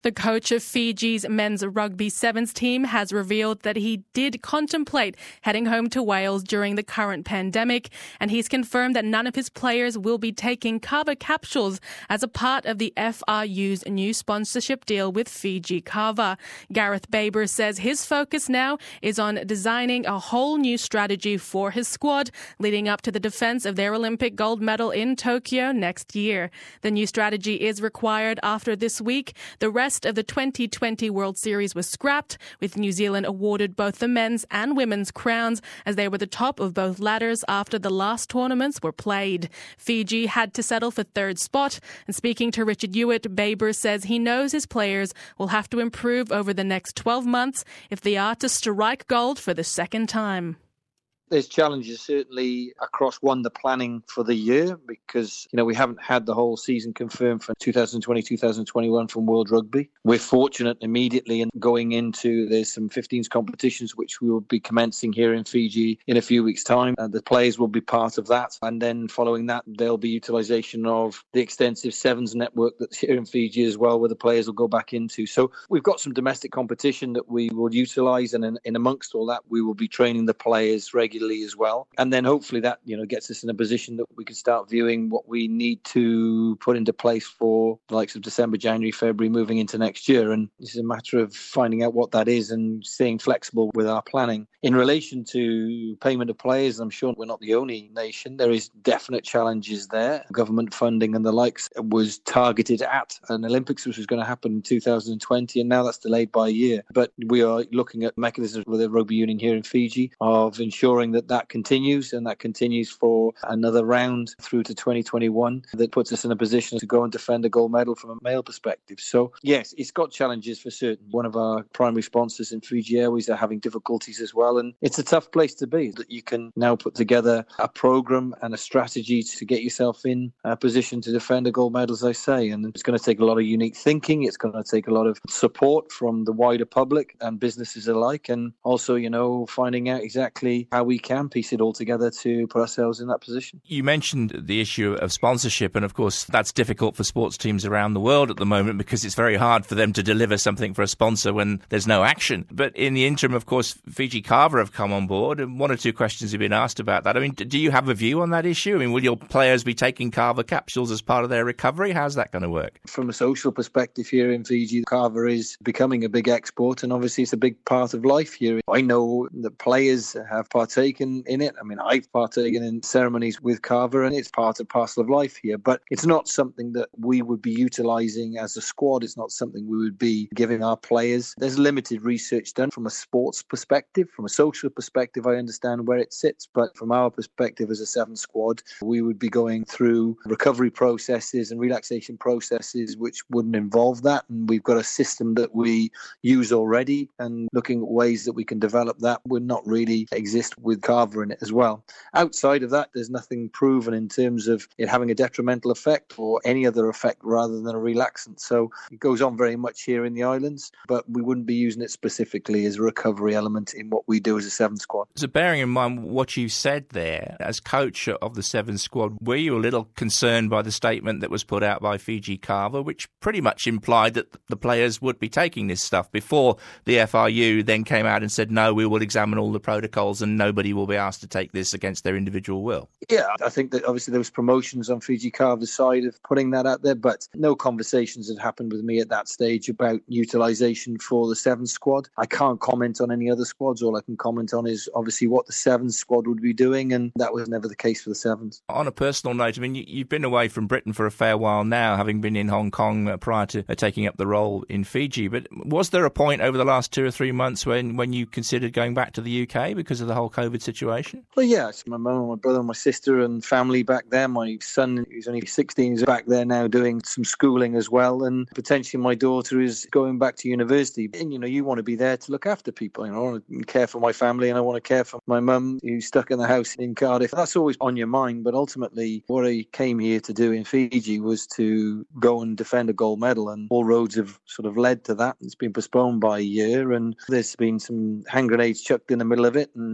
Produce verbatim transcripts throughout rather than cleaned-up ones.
The coach of Fiji's men's rugby sevens team has revealed that he did contemplate heading home to Wales during the current pandemic, and he's confirmed that none of his players will be taking Kava capsules as a part of the F R U's new sponsorship deal with Fiji Kava. Gareth Baber says his focus now is on designing a whole new strategy for his squad leading up to the defence of their Olympic gold medal in Tokyo next year. The new strategy is required after this week. The rest of the twenty twenty World Series was scrapped, with New Zealand awarded both the men's and women's crowns as they were the top of both ladders after the last tournaments were played. Fiji had to settle for third spot, and speaking to Richard Hewitt, Baber says he knows his players will have to improve over the next twelve months if they are to strike gold for the second time. There's challenges certainly across one, the planning for the year, because, you know, we haven't had the whole season confirmed for twenty twenty, twenty twenty-one from World Rugby. We're fortunate immediately in going into, there's some fifteens competitions which we will be commencing here in Fiji in a few weeks' time. And the players will be part of that. And then following that, there'll be utilisation of the extensive sevens network that's here in Fiji as well, where the players will go back into. So we've got some domestic competition that we will utilise, and in, in amongst all that, we will be training the players regularly as well. And then hopefully that, you know, gets us in a position that we can start viewing what we need to put into place for the likes of December, January, February, moving into next year. And this is a matter of finding out what that is and staying flexible with our planning. In relation to payment of players, I'm sure we're not the only nation. There is definite challenges there. Government funding and the likes was targeted at an Olympics, which was going to happen in two thousand twenty, and now that's delayed by a year. But we are looking at mechanisms with the rugby union here in Fiji of ensuring that that continues, and that continues for another round through to twenty twenty-one. That puts us in a position to go and defend a gold medal from a male perspective. So yes, it's got challenges for certain. One of our primary sponsors in Fiji Airways are having difficulties as well, and it's a tough place to be, that you can now put together a program and a strategy to get yourself in a position to defend a gold medal, as I say. And it's going to take a lot of unique thinking. It's going to take a lot of support from the wider public and businesses alike, and also, you know, finding out exactly how we can piece it all together to put ourselves in that position. You mentioned the issue of sponsorship, and of course that's difficult for sports teams around the world at the moment because it's very hard for them to deliver something for a sponsor when there's no action. But in the interim, of course, Fiji Kava have come on board, and one or two questions have been asked about that. I mean, do you have a view on that issue? I mean, will your players be taking Kava capsules as part of their recovery? How's that going to work? From a social perspective here in Fiji, Kava is becoming a big export, and obviously it's a big part of life here. I know that players have partaken in it. I mean, I've partaken in ceremonies with Kava, and it's part and parcel of life here, but it's not something that we would be utilising as a squad. It's not something we would be giving our players. There's limited research done from a sports perspective. From a social perspective, I understand where it sits, but from our perspective as a seven squad, we would be going through recovery processes and relaxation processes which wouldn't involve that, and we've got a system that we use already, and looking at ways that we can develop that would not really exist with Kava in it as well. Outside of that, there's nothing proven in terms of it having a detrimental effect or any other effect rather than a relaxant. So it goes on very much here in the islands, but we wouldn't be using it specifically as a recovery element in what we do as a seven squad. So bearing in mind what you said there, as coach of the seven squad, were you a little concerned by the statement that was put out by Fiji Kava, which pretty much implied that the players would be taking this stuff before the F R U then came out and said, no, we will examine all the protocols and nobody will be asked to take this against their individual will? Yeah, I think that obviously there was promotions on Fiji Kava's side of putting that out there, but no conversations had happened with me at that stage about utilisation for the seven squad. I can't comment on any other squads. All I can comment on is obviously what the seven squad would be doing, and that was never the case for the sevens. On a personal note, I mean, you've been away from Britain for a fair while now, having been in Hong Kong prior to taking up the role in Fiji, but was there a point over the last two or three months when, when you considered going back to the U K because of the whole COVID situation? Well, yes, my mum, my brother, my sister and family back there. My son, who's only sixteen, is back there now doing some schooling as well, and potentially my daughter is going back to university. And, you know, you want to be there to look after people. You know, I want to care for my family, and I want to care for my mum who's stuck in the house in Cardiff. That's always on your mind, but ultimately what I came here to do in Fiji was to go and defend a gold medal, and all roads have sort of led to that. It's been postponed by a year, and there's been some hand grenades chucked in the middle of it and not produced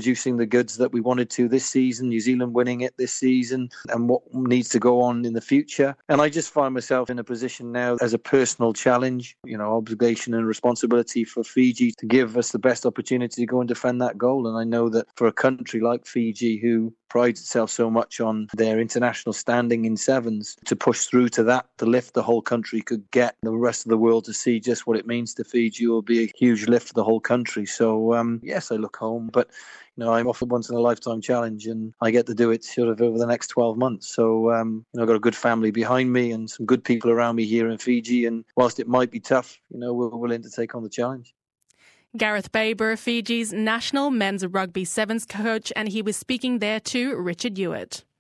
producing the goods that we wanted to this season, New Zealand winning it this season, and what needs to go on in the future. And I just find myself in a position now as a personal challenge, you know, obligation and responsibility for Fiji to give us the best opportunity to go and defend that goal. And I know that for a country like Fiji, who prides itself so much on their international standing in sevens, to push through to that, to lift the whole country, could get the rest of the world to see just what it means to Fiji, will be a huge lift for the whole country. So um, yes, I look home, but you know, I'm offered once in a lifetime challenge, and I get to do it sort of over the next twelve months. So um, you know, I've got a good family behind me and some good people around me here in Fiji. And whilst it might be tough, you know, we're willing to take on the challenge. Gareth Baber, Fiji's national men's rugby sevens coach, and he was speaking there to Richard Hewitt.